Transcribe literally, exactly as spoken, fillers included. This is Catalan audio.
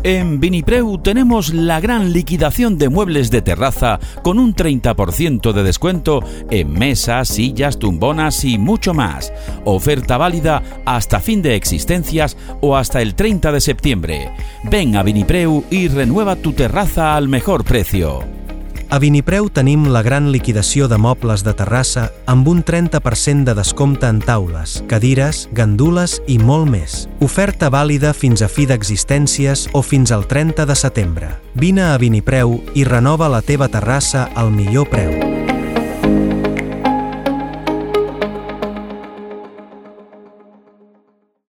En Vinipreu tenemos la gran liquidación de muebles de terraza con un treinta por ciento de descuento en mesas, sillas, tumbonas y mucho más. Oferta válida hasta fin de existencias o hasta el treinta de septiembre. Ven a Vinipreu y renueva tu terraza al mejor precio. A Vinipreu tenim la gran liquidació de mobles de terrassa amb un trenta per cent de descompte en taules, cadires, gandules i molt més. Oferta vàlida fins a fi d'existències o fins al trenta de setembre. Vine a Vinipreu i renova la teva terrassa al millor preu.